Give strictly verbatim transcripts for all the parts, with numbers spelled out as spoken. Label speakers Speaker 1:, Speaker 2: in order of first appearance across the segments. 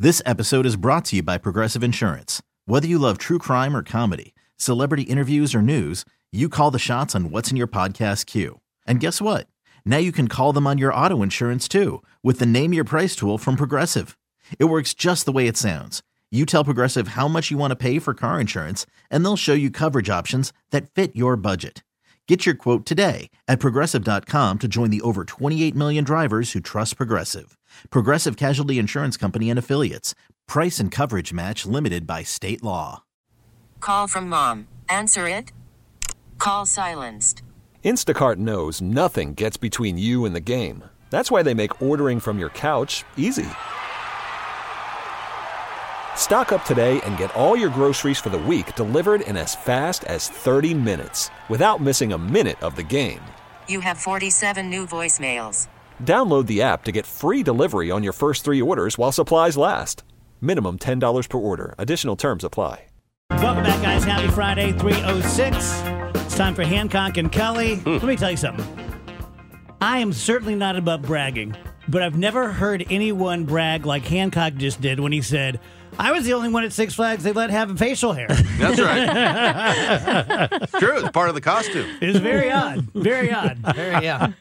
Speaker 1: This episode is brought to you by Progressive Insurance. Whether you love true crime or comedy, celebrity interviews or news, you call the shots on what's in your podcast queue. And guess what? Now you can call them on your auto insurance too with the Name Your Price tool from Progressive. It works just the way it sounds. You tell Progressive how much you want to pay for car insurance, and they'll show you coverage options that fit your budget. Get your quote today at Progressive dot com to join the over twenty-eight million drivers who trust Progressive. Progressive Casualty Insurance Company and Affiliates. Price and coverage match limited by state law.
Speaker 2: Call from mom. Answer it. Call silenced.
Speaker 3: Instacart knows nothing gets between you and the game. That's why they make ordering from your couch easy. Stock up today and get all your groceries for the week delivered in as fast as thirty minutes without missing a minute of the game.
Speaker 2: You have forty-seven new voicemails.
Speaker 3: Download the app to get free delivery on your first three orders while supplies last. Minimum ten dollars per order. Additional terms apply.
Speaker 4: Welcome back, guys. Happy Friday, three oh six. It's time for Hancock and Kelly.
Speaker 5: Mm.
Speaker 4: Let me tell you something. I am certainly not above bragging, but I've never heard anyone brag like Hancock just did when he said, I was the only one at Six Flags they let have a facial hair.
Speaker 5: That's right. It's true. It's part of the costume.
Speaker 4: It was very odd. Very odd.
Speaker 6: Very, yeah.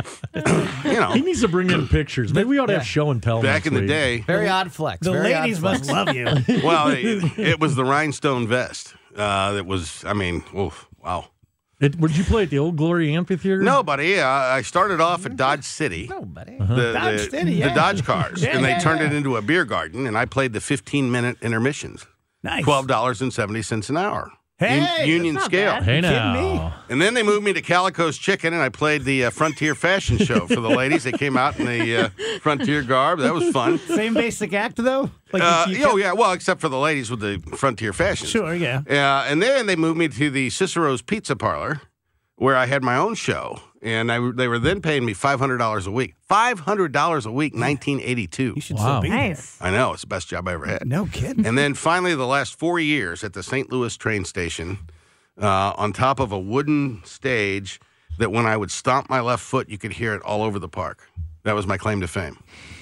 Speaker 5: You know,
Speaker 7: He needs to bring in pictures. Maybe we ought to have show and tell.
Speaker 5: back
Speaker 7: next
Speaker 5: in the
Speaker 7: week.
Speaker 5: day,
Speaker 6: Very odd flex.
Speaker 4: The
Speaker 6: Very
Speaker 4: ladies
Speaker 6: odd
Speaker 4: must
Speaker 6: flex.
Speaker 4: love you.
Speaker 5: well, it, it was the rhinestone vest. Uh, that was, I mean, oof, wow.
Speaker 7: It, did you play at the Old Glory Amphitheater?
Speaker 5: No, buddy. Uh, I started off at Dodge City.
Speaker 6: No, buddy.
Speaker 7: Uh-huh.
Speaker 5: The,
Speaker 4: Dodge
Speaker 5: the,
Speaker 4: City,
Speaker 5: the
Speaker 4: yeah.
Speaker 5: Dodge cars,
Speaker 4: Yeah,
Speaker 5: and they
Speaker 4: yeah,
Speaker 5: turned
Speaker 4: yeah.
Speaker 5: it into a beer garden, and I played the fifteen-minute intermissions,
Speaker 4: Nice.
Speaker 5: twelve dollars and seventy cents an hour.
Speaker 4: Hey,
Speaker 5: Un- union
Speaker 4: that's not
Speaker 5: scale.
Speaker 4: bad.
Speaker 7: Hey
Speaker 4: You kidding
Speaker 7: now.
Speaker 5: And then they moved me to Calico's Chicken, and I played the uh, Frontier Fashion Show for the ladies. They came out in the uh, Frontier garb. That was fun.
Speaker 4: Same basic act, though? Like
Speaker 5: Uh,
Speaker 4: you- you
Speaker 5: oh, yeah. Well, except for the ladies with the Frontier Fashion.
Speaker 4: Sure, yeah.
Speaker 5: Uh, and then they moved me to the Cicero's Pizza Parlor, where I had my own show. And I, they were then paying me five hundred dollars a week. five hundred dollars a week, nineteen eighty-two.
Speaker 4: You should
Speaker 7: Wow.
Speaker 4: still be there.
Speaker 8: Nice.
Speaker 5: I know. It's the best job I ever had.
Speaker 4: No kidding.
Speaker 5: And then finally, the last four years at the Saint Louis train station, uh, on top of a wooden stage that when I would stomp my left foot, you could hear it all over the park. That was my claim to fame.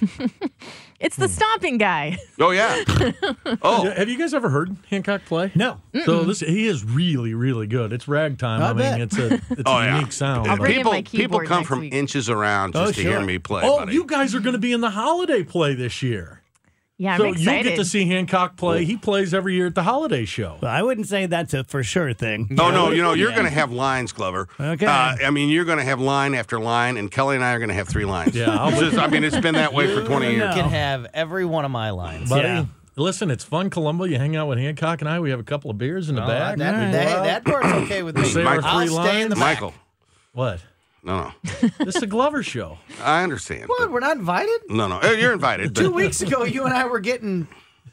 Speaker 8: It's the stomping guy.
Speaker 5: Oh, yeah. Oh,
Speaker 7: Yeah, have you guys ever heard Hancock play?
Speaker 4: No.
Speaker 7: So this he is really, really good. It's ragtime.
Speaker 4: I
Speaker 7: I, mean,
Speaker 4: bet.
Speaker 7: it's a it's
Speaker 5: Oh,
Speaker 7: a
Speaker 5: yeah.
Speaker 7: unique sound.
Speaker 8: I'll bring in
Speaker 5: people,
Speaker 8: my
Speaker 5: people
Speaker 8: keyboard
Speaker 5: come
Speaker 8: next
Speaker 5: from
Speaker 8: week.
Speaker 5: inches around just
Speaker 4: Oh,
Speaker 5: to
Speaker 4: sure.
Speaker 5: hear me play,
Speaker 7: oh,
Speaker 5: buddy.
Speaker 7: you guys are going to be in the holiday play this year.
Speaker 8: Yeah, I'm
Speaker 7: so
Speaker 8: excited.
Speaker 7: you'll get to see Hancock play. He plays every year at the holiday show.
Speaker 4: Well, I wouldn't say that's a for sure thing.
Speaker 5: Oh, no, you know, you're
Speaker 4: Yeah.
Speaker 5: going to have lines, Glover.
Speaker 4: Okay.
Speaker 5: Uh, I mean, you're going to have line after line, and Kelly and I are going to have three lines.
Speaker 7: Yeah, I'll-
Speaker 5: It's just- I mean, it's been that way for twenty years.
Speaker 6: You can have every one of my lines.
Speaker 7: Buddy,
Speaker 4: Yeah.
Speaker 7: listen, it's fun, Columbo. You hang out with Hancock and I. We have a couple of beers in the
Speaker 6: Oh,
Speaker 7: back.
Speaker 6: that,
Speaker 4: Right.
Speaker 6: that, that part's okay with me.
Speaker 7: Say our
Speaker 6: I'll
Speaker 7: three
Speaker 6: stay in the
Speaker 7: lines.
Speaker 6: back.
Speaker 5: Michael,
Speaker 7: What?
Speaker 5: no, no.
Speaker 7: This is a Glover show.
Speaker 5: I understand.
Speaker 6: What? We're not invited?
Speaker 5: No, no. Uh, You're invited.
Speaker 6: Two
Speaker 5: But,
Speaker 6: weeks ago, you and I were getting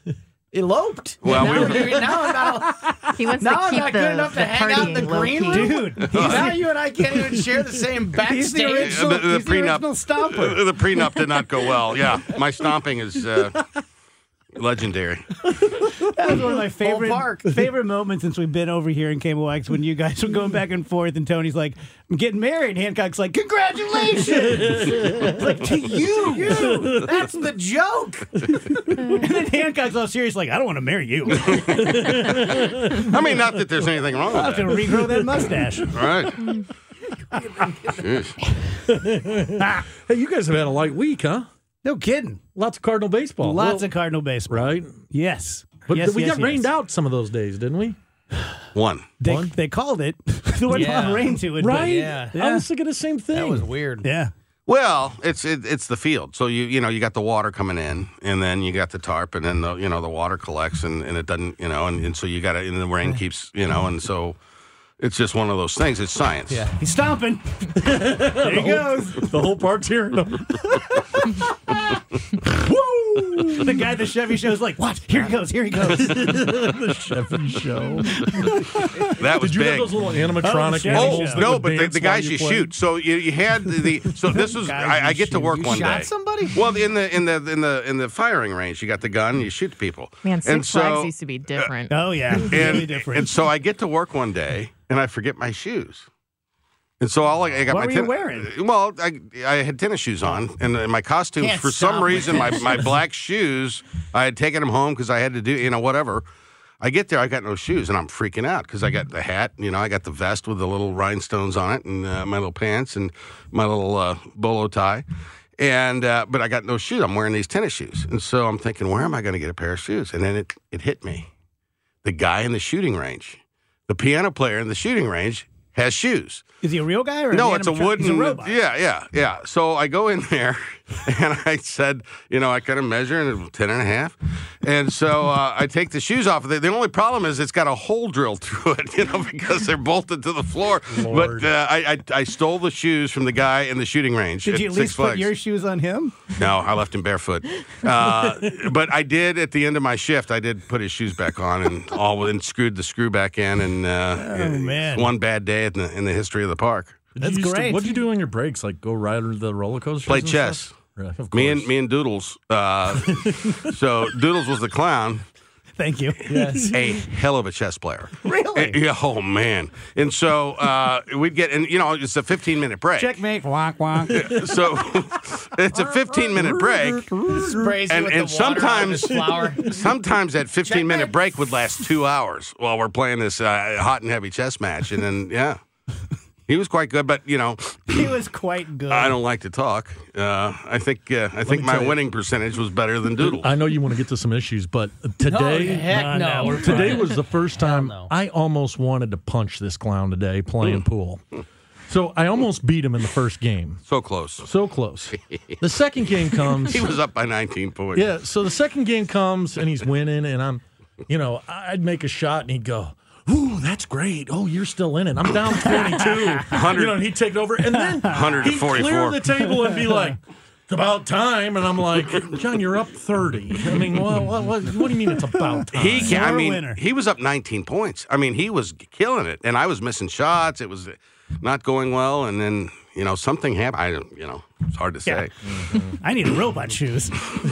Speaker 6: eloped.
Speaker 5: Well,
Speaker 6: now,
Speaker 5: we were-
Speaker 6: we- now I'm not,
Speaker 8: he wants
Speaker 6: now
Speaker 8: to
Speaker 6: I'm
Speaker 8: keep
Speaker 6: not
Speaker 8: the,
Speaker 6: good enough to
Speaker 8: the
Speaker 6: hang out in the
Speaker 8: partying low
Speaker 6: green
Speaker 8: key.
Speaker 6: room.
Speaker 4: Dude,
Speaker 6: now you and I can't even share the same
Speaker 4: He's the
Speaker 6: backstage.
Speaker 4: original,
Speaker 5: The- the
Speaker 4: he's the
Speaker 5: prenup-
Speaker 4: original stomper.
Speaker 5: Uh, the prenup did not go well. Yeah, my stomping is uh, legendary.
Speaker 4: That was one of my favorite
Speaker 6: park.
Speaker 4: favorite moments since we've been over here in K M O X when you guys were going back and forth and Tony's like, I'm getting married. Hancock's like, congratulations. It's like, to you.
Speaker 6: You, that's the joke.
Speaker 4: And then Hancock's all serious like, I don't want to marry you.
Speaker 5: I mean, not that there's anything wrong
Speaker 4: I'm
Speaker 5: with
Speaker 4: going to regrow that mustache.
Speaker 5: that. All right. Jeez.
Speaker 7: Hey, you guys have had a light week, huh?
Speaker 4: No kidding.
Speaker 7: Lots of Cardinal baseball.
Speaker 4: Lots
Speaker 7: Well,
Speaker 4: of Cardinal baseball.
Speaker 7: right.
Speaker 4: Yes.
Speaker 7: But
Speaker 4: yes,
Speaker 7: we
Speaker 4: yes,
Speaker 7: got rained
Speaker 4: yes.
Speaker 7: out some of those days, didn't we?
Speaker 5: One.
Speaker 4: They,
Speaker 7: One?
Speaker 4: they called it. There wasn't a lot of
Speaker 6: Yeah.
Speaker 4: rain to it. but-
Speaker 7: Right.
Speaker 6: Yeah.
Speaker 7: I was thinking the same thing.
Speaker 6: That was weird.
Speaker 4: Yeah.
Speaker 5: Well, it's it, it's the field. So you you know you got the water coming in, and then you got the tarp, and then the you know the water collects, and, and it doesn't you know, and, and so you got to, and the rain keeps you know, and so it's just one of those things. It's science.
Speaker 6: Yeah.
Speaker 4: He's stomping. There he goes.
Speaker 7: The whole park's here.
Speaker 4: Woo! The guy at the Chevy show's like, what? Here he goes. Here he goes.
Speaker 7: The Chevy show.
Speaker 5: That was
Speaker 7: Did you
Speaker 5: big.
Speaker 7: have those little animatronic
Speaker 4: Chevy
Speaker 7: animals?
Speaker 4: show.
Speaker 7: that
Speaker 5: No,
Speaker 7: would
Speaker 5: but the,
Speaker 7: dance
Speaker 5: the
Speaker 7: while
Speaker 5: guys you
Speaker 7: played?
Speaker 5: shoot. So you, you had the, the so this was
Speaker 4: Guys
Speaker 5: I,
Speaker 4: you
Speaker 5: I get to
Speaker 4: shoot.
Speaker 5: work
Speaker 6: You
Speaker 5: one
Speaker 6: shot
Speaker 5: day.
Speaker 6: somebody?
Speaker 5: Well, in the in the in the in the firing range, you got the gun, you shoot people.
Speaker 8: Man, Six
Speaker 5: and so,
Speaker 8: Flags used to be different.
Speaker 4: Oh, yeah.
Speaker 5: and,
Speaker 4: Really different.
Speaker 5: and so I get to work one day, and I forget my shoes. And so all I, I got
Speaker 4: What
Speaker 5: my
Speaker 4: were you
Speaker 5: ten-
Speaker 4: wearing?
Speaker 5: Well, I I had tennis shoes on, and in my costumes
Speaker 6: Can't
Speaker 5: for some
Speaker 6: stop with
Speaker 5: reason my, my black shoes I had taken them home because I had to do you know whatever. I get there, I got no shoes, and I'm freaking out because I got the hat, you know, I got the vest with the little rhinestones on it, and uh, my little pants, and my little uh, bolo tie, and uh, but I got no shoes. I'm wearing these tennis shoes, and so I'm thinking, where am I going to get a pair of shoes? And then it it hit me, the guy in the shooting range, the piano player in the shooting range has shoes.
Speaker 4: Is he a real guy or an
Speaker 5: No, it's a
Speaker 4: animatronic?
Speaker 5: wooden.
Speaker 4: He's a robot.
Speaker 5: Yeah, yeah, yeah. So I go in there, and I said, you know, I kind of measure, and it was ten and a half. And so uh, I take the shoes off. The, the only problem is it's got a hole drilled through it, you know, because they're bolted to the floor.
Speaker 7: Lord.
Speaker 5: But uh, I, I I stole the shoes from the guy in the shooting range.
Speaker 4: Did you at
Speaker 5: Six
Speaker 4: least put
Speaker 5: Flags.
Speaker 4: your shoes on him?
Speaker 5: No, I left him barefoot. Uh, but I did at the end of my shift. I did put his shoes back on and all and screwed the screw back in. And uh,
Speaker 4: Oh, man.
Speaker 5: one bad day in the in the history of the park.
Speaker 7: Did
Speaker 4: That's
Speaker 7: you used to-
Speaker 4: great.
Speaker 7: what'd you do on your breaks? Like go ride the roller coasters?
Speaker 5: Play
Speaker 7: and
Speaker 5: chess.
Speaker 7: stuff? Really? Of
Speaker 5: Me and
Speaker 7: course.
Speaker 5: me and Doodles. Uh, so Doodles was the clown,
Speaker 4: Thank you.
Speaker 6: Yes.
Speaker 5: a hell of a chess player.
Speaker 4: Really?
Speaker 5: Uh, yeah, oh man. And so uh, we'd get, and you know, it's a fifteen minute break.
Speaker 4: Checkmate. Wonk, wonk.
Speaker 5: So it's a fifteen minute break.
Speaker 6: Sprays you
Speaker 5: And-
Speaker 6: with
Speaker 5: and
Speaker 6: the water out of his
Speaker 5: sometimes-
Speaker 6: flower.
Speaker 5: Sometimes that fifteen minute
Speaker 6: Checkmate.
Speaker 5: break would last two hours while we're playing this uh, hot and heavy chess match. And then, yeah, he was quite good. But you know,
Speaker 4: He was quite good.
Speaker 5: I don't like to talk. Uh, I think uh, I think
Speaker 7: me
Speaker 5: my
Speaker 7: tell you.
Speaker 5: winning percentage was better than Doodles.
Speaker 7: I know you want to get to some issues, but
Speaker 6: Oh,
Speaker 7: today,
Speaker 6: heck
Speaker 4: No,
Speaker 6: no.
Speaker 4: no, we're
Speaker 7: today was the first time
Speaker 6: no.
Speaker 7: I almost wanted to punch this clown today playing pool. So I almost beat him in the first game.
Speaker 5: So close.
Speaker 7: So close. The second game comes.
Speaker 5: He was up by nineteen points.
Speaker 7: Yeah, so the second game comes and he's winning, and I'm, you know, I'd make a shot and he'd go, "Ooh, that's great. Oh, you're still in it. I'm down twenty-two." You know, and he'd take it over, and then
Speaker 5: one hundred to
Speaker 7: he'd
Speaker 5: forty-four.
Speaker 7: clear the table and be like, "It's about time." And I'm like, "John, you're up thirty. I mean, what, what, what, what do you mean it's about time?"
Speaker 5: He, ca- I
Speaker 4: You're a
Speaker 5: mean,
Speaker 4: winner.
Speaker 5: he was up nineteen points. I mean, he was killing it, and I was missing shots. It was not going well, and then you know something happened. I don't, you know, it's hard to say.
Speaker 4: Yeah. I need robot shoes.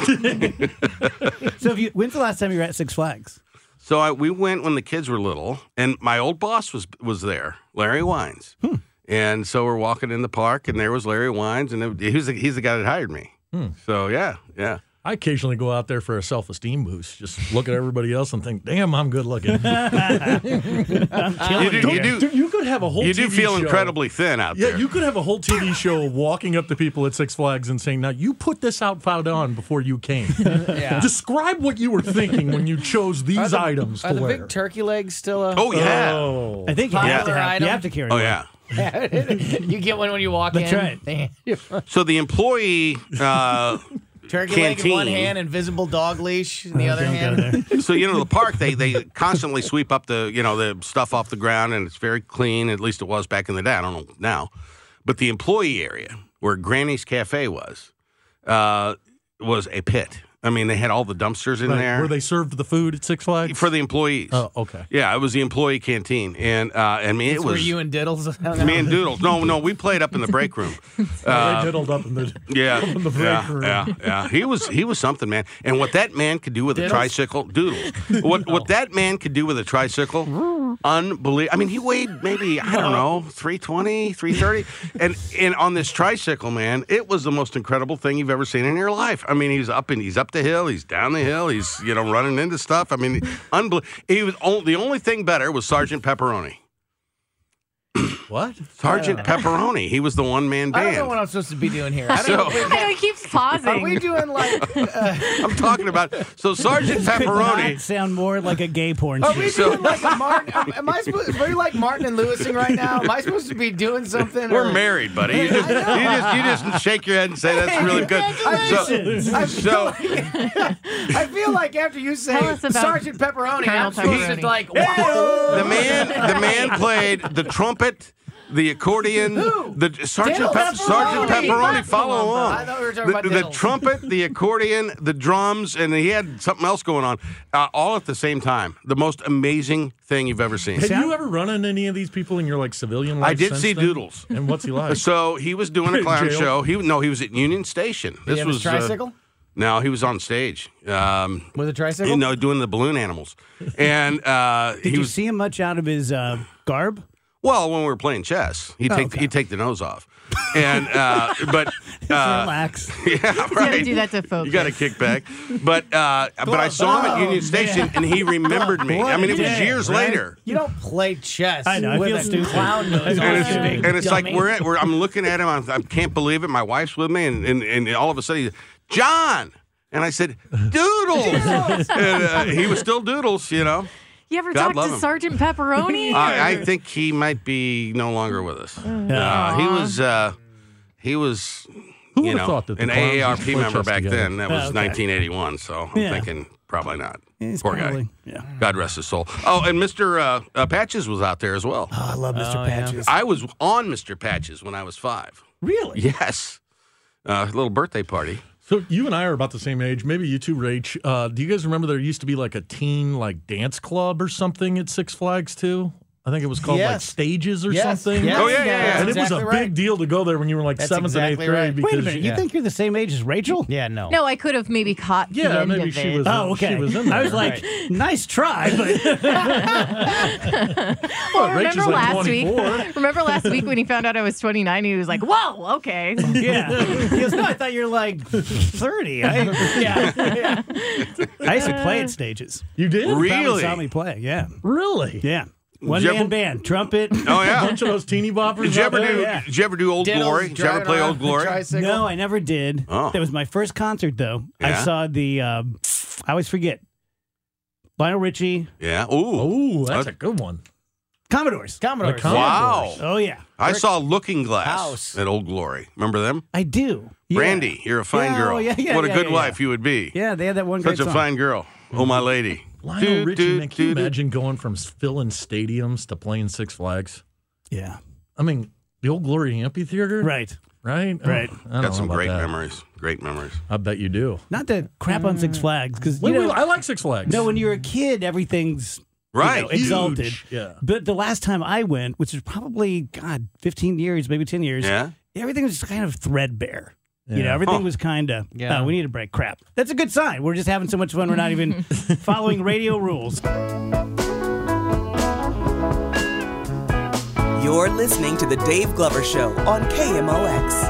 Speaker 4: So, if you, when's the last time you were at Six Flags?
Speaker 5: So I, we went when the kids were little, and my old boss was was there, Larry Wines,
Speaker 4: Hmm.
Speaker 5: and so we're walking in the park, and there was Larry Wines, and it, he was the, he's the guy that hired me.
Speaker 4: Hmm.
Speaker 5: So yeah, yeah.
Speaker 7: I occasionally go out there for a self-esteem boost. Just look at everybody else and think, "Damn, I'm good looking."
Speaker 5: You do, you do,
Speaker 7: Dude, you could have a whole
Speaker 5: you do
Speaker 7: T V
Speaker 5: feel
Speaker 7: show.
Speaker 5: incredibly thin out
Speaker 7: Yeah,
Speaker 5: there.
Speaker 7: you could have a whole T V show walking up to people at Six Flags and saying, "Now you put this outfit on before you came."
Speaker 6: Yeah.
Speaker 7: Describe what you were thinking when you chose these
Speaker 6: Are the-
Speaker 7: items
Speaker 6: Are
Speaker 7: to
Speaker 6: the
Speaker 7: wear.
Speaker 6: big turkey legs still a...
Speaker 5: oh yeah,
Speaker 7: Oh.
Speaker 4: I think you have to
Speaker 6: Popular
Speaker 4: have, you
Speaker 6: item?
Speaker 4: have to carry
Speaker 5: oh
Speaker 4: one.
Speaker 5: yeah.
Speaker 6: You get one when you walk
Speaker 4: That's
Speaker 6: in.
Speaker 4: right.
Speaker 5: So the employee. Uh,
Speaker 6: Turkey leg in one
Speaker 5: Canteen.
Speaker 6: hand, invisible dog leash in the other
Speaker 4: Don't go
Speaker 6: hand.
Speaker 4: there.
Speaker 5: So you know the park, they they constantly sweep up the you know the stuff off the ground, and it's very clean. At least it was back in the day. I don't know now, but the employee area where Granny's Cafe was uh, was a pit. I mean, they had all the dumpsters in
Speaker 7: Like,
Speaker 5: there
Speaker 7: where they served the food at Six Flags?
Speaker 5: for the employees.
Speaker 7: Oh, okay.
Speaker 5: Yeah, it was the employee canteen, and uh, I mean it
Speaker 6: That's where
Speaker 5: was
Speaker 6: you and Diddles. I don't know.
Speaker 5: me and Doodles. No, no, we played up in the break room. Uh,
Speaker 7: they diddled up in the
Speaker 5: Yeah,
Speaker 7: in the break
Speaker 5: yeah,
Speaker 7: room.
Speaker 5: yeah, yeah. He was he was something, man. And what that man could do with a
Speaker 6: Diddles?
Speaker 5: tricycle, Doodles. What what that man could do with a tricycle, unbelievable. I mean, he weighed maybe I don't know three twenty, three thirty, and and on this tricycle, man, it was the most incredible thing you've ever seen in your life. I mean, he's up and he's up the hill, he's down the hill, he's you know running into stuff. I mean, unbelievable. He was on, the only thing better was Sergeant Pepperoni.
Speaker 7: What?
Speaker 5: Sergeant Pepperoni. He was the one man
Speaker 6: I don't know
Speaker 5: band.
Speaker 6: what I'm supposed to be doing here. I don't
Speaker 5: So-
Speaker 6: know. if we-
Speaker 8: I know he keeps pausing.
Speaker 6: Are we doing like? Uh,
Speaker 5: I'm talking about so Sergeant
Speaker 4: Could
Speaker 5: Pepperoni.
Speaker 4: not sound more like a gay porn
Speaker 6: are
Speaker 4: shoot.
Speaker 6: we
Speaker 5: So-
Speaker 6: doing like a Martin? Am, am I supposed? Are we like Martin and Lewising right now? Am I supposed to be doing something?
Speaker 5: We're
Speaker 6: or-
Speaker 5: married, buddy. You just, you just you just shake your head and say that's really good.
Speaker 4: Congratulations.
Speaker 6: I
Speaker 5: So,
Speaker 6: feel,
Speaker 5: so
Speaker 6: like, I feel like after you say
Speaker 8: Tell us about
Speaker 6: Sergeant Pepperoni,
Speaker 8: Colonel
Speaker 6: I'm supposed to
Speaker 8: Pepperoni.
Speaker 6: like, wow.
Speaker 5: the man the man played the trumpet, the accordion,
Speaker 6: Who?
Speaker 5: the Sergeant
Speaker 6: Diddle
Speaker 5: Pep- Sergeant
Speaker 6: Pepperoni.
Speaker 5: Pepperoni. Follow
Speaker 6: Come on,
Speaker 5: along.
Speaker 6: I thought we were talking
Speaker 5: the,
Speaker 6: about
Speaker 5: the
Speaker 6: Diddles.
Speaker 5: trumpet, the accordion, the drums, and he had something else going on, uh, all at the same time. The most amazing thing you've ever seen.
Speaker 7: Have you ever run into any of these people in your like civilian life?
Speaker 5: I did
Speaker 7: since
Speaker 5: see
Speaker 7: then?
Speaker 5: Doodles.
Speaker 7: And what's he like?
Speaker 5: So he was doing a clown
Speaker 7: Jail?
Speaker 5: show. He no, he was at Union Station.
Speaker 6: Did
Speaker 5: This
Speaker 6: he have
Speaker 5: was
Speaker 6: his tricycle?
Speaker 5: Uh, no, he was on stage. Um,
Speaker 6: With a tricycle?
Speaker 5: you know, doing the balloon animals, and uh,
Speaker 4: Did
Speaker 5: he
Speaker 4: you
Speaker 5: was.
Speaker 4: see him much out of his uh, garb?
Speaker 5: Well, when we were playing chess, he'd
Speaker 4: Oh,
Speaker 5: take
Speaker 4: okay.
Speaker 5: he'd take the nose off, and uh, but uh,
Speaker 4: relax.
Speaker 5: yeah,
Speaker 8: You gotta
Speaker 5: right.
Speaker 8: do that to focus.
Speaker 5: You got to kick back, but uh, but I saw him at Union Station, and he remembered me. I mean, it was
Speaker 4: day,
Speaker 5: years
Speaker 6: right?
Speaker 5: later.
Speaker 6: You don't play chess
Speaker 4: I know, I
Speaker 6: with
Speaker 4: feel
Speaker 6: a
Speaker 4: stupid.
Speaker 6: clown nose
Speaker 4: I
Speaker 6: on
Speaker 4: know.
Speaker 6: your
Speaker 5: And it's,
Speaker 6: big
Speaker 5: and it's like
Speaker 6: dummy.
Speaker 5: we're, at, we're I'm looking at him. I'm, I can't believe it. My wife's with me, and, and, and all of a sudden, he's, John, and I said, Doodles, and uh, he was still Doodles, you know.
Speaker 8: You ever
Speaker 5: God
Speaker 8: talk
Speaker 5: love
Speaker 8: to
Speaker 5: him.
Speaker 8: Sergeant Pepperoni?
Speaker 5: I, I think he might be no longer with us. Uh, he was uh, he was
Speaker 7: Who
Speaker 5: you
Speaker 7: would've
Speaker 5: know
Speaker 7: thought that the
Speaker 5: an
Speaker 7: clowns
Speaker 5: A A R
Speaker 7: used to
Speaker 5: P
Speaker 7: play
Speaker 5: member
Speaker 7: chess
Speaker 5: back
Speaker 7: together?
Speaker 5: then. That was
Speaker 4: Oh, okay.
Speaker 5: nineteen eighty-one. So I'm
Speaker 4: Yeah.
Speaker 5: thinking probably not.
Speaker 4: He's
Speaker 5: Poor
Speaker 4: probably,
Speaker 5: guy.
Speaker 4: Yeah.
Speaker 5: God rest his soul. Oh, and Mister Uh, uh, Patches was out there as well.
Speaker 4: Oh, I love Mister
Speaker 6: Oh, yeah.
Speaker 4: Patches.
Speaker 5: I was on Mister Patches when I was five.
Speaker 4: Really?
Speaker 5: Yes, uh, little birthday party.
Speaker 7: So you and I are about the same age. Maybe you too, Rach. Uh, do you guys remember there used to be like a teen like dance club or something at Six Flags too? I think it was called like
Speaker 6: Yes.
Speaker 7: Stages or
Speaker 6: Yes,
Speaker 7: something.
Speaker 6: yes,
Speaker 5: Oh, yeah, yeah, yeah.
Speaker 6: that's
Speaker 7: And it was
Speaker 6: exactly
Speaker 7: a
Speaker 6: right.
Speaker 7: big deal to go there when you were like
Speaker 6: That's
Speaker 7: seventh and
Speaker 6: exactly
Speaker 7: eighth grade.
Speaker 6: right.
Speaker 7: Because
Speaker 4: Wait a minute. You
Speaker 6: yeah.
Speaker 4: think you're the same age as Rachel?
Speaker 6: Yeah, no.
Speaker 8: No, I could have maybe caught the
Speaker 7: yeah,
Speaker 8: end
Speaker 7: maybe
Speaker 8: of
Speaker 7: she
Speaker 8: it.
Speaker 7: was.
Speaker 4: Oh, okay.
Speaker 7: She was in there.
Speaker 4: I was like, nice try, but
Speaker 8: Well,
Speaker 7: Rach is
Speaker 8: remember
Speaker 7: like
Speaker 8: last
Speaker 7: twenty-four.
Speaker 8: week? Remember last week when he found out I was twenty-nine? He was like, "Whoa, okay."
Speaker 4: yeah. He goes, no, I thought you were like thirty. I, yeah, yeah. I used to play at stages.
Speaker 7: You did?
Speaker 5: Really?
Speaker 4: Probably saw me play. Yeah,
Speaker 7: Really?
Speaker 4: yeah. One
Speaker 5: Did you
Speaker 4: man
Speaker 5: ever-
Speaker 4: band, trumpet.
Speaker 5: Oh
Speaker 7: A
Speaker 5: yeah.
Speaker 7: bunch of those teeny boppers.
Speaker 5: Did you
Speaker 7: out
Speaker 5: ever
Speaker 7: there?
Speaker 5: do?
Speaker 4: yeah.
Speaker 5: Did you ever do Old
Speaker 6: Diddles
Speaker 5: Glory? Did you ever
Speaker 6: driving
Speaker 5: play
Speaker 6: around
Speaker 5: Old
Speaker 6: the
Speaker 5: Glory?
Speaker 6: tricycle.
Speaker 4: No, I never did.
Speaker 5: Oh.
Speaker 4: That was my first concert, though. I
Speaker 5: Yeah?
Speaker 4: saw the. Um, I always forget. Lionel Richie,
Speaker 5: Yeah. Ooh.
Speaker 7: Oh, that's
Speaker 5: Uh,
Speaker 7: a good one.
Speaker 4: Commodores.
Speaker 6: Commodores.
Speaker 7: The Commodores.
Speaker 5: Wow.
Speaker 4: Oh yeah,
Speaker 5: I saw Looking Glass
Speaker 6: House.
Speaker 5: at Old Glory. Remember them?
Speaker 4: I do. Yeah.
Speaker 5: Brandy, you're a fine
Speaker 4: Yeah,
Speaker 5: girl.
Speaker 4: oh, yeah, yeah,
Speaker 5: what a
Speaker 4: yeah,
Speaker 5: good
Speaker 4: yeah,
Speaker 5: wife
Speaker 4: yeah.
Speaker 5: you would be.
Speaker 4: Yeah, they had that one
Speaker 5: Such
Speaker 4: great
Speaker 5: a
Speaker 4: song.
Speaker 5: fine girl. Oh, my lady.
Speaker 7: Lionel
Speaker 5: Do,
Speaker 7: Richie,
Speaker 5: do,
Speaker 7: man, can you
Speaker 5: do, do.
Speaker 7: imagine going from filling stadiums to playing Six Flags?
Speaker 4: Yeah,
Speaker 7: I mean, the Old Glory Amphitheater?
Speaker 4: right.
Speaker 7: Right?
Speaker 4: Right.
Speaker 7: Oh, I don't
Speaker 5: Got some
Speaker 7: know about
Speaker 5: great
Speaker 7: that.
Speaker 5: memories. Great memories.
Speaker 7: I bet you do.
Speaker 4: Not to crap on Six Flags because you
Speaker 7: Wait,
Speaker 4: know,
Speaker 7: wait, I like Six Flags.
Speaker 4: no, when you're a kid, everything's you
Speaker 5: Right.
Speaker 4: know, exalted.
Speaker 7: Huge. Yeah.
Speaker 4: But the last time I went, which is probably God, fifteen years, maybe ten years,
Speaker 5: Yeah.
Speaker 4: everything was just kind of threadbare. You know,
Speaker 7: Yeah.
Speaker 4: everything
Speaker 5: Huh.
Speaker 4: was kind of,
Speaker 6: Yeah.
Speaker 4: oh, we need a break. Crap. That's a good sign. We're just having so much fun. We're not even following radio rules.
Speaker 9: You're listening to The Dave Glover Show on K M O X.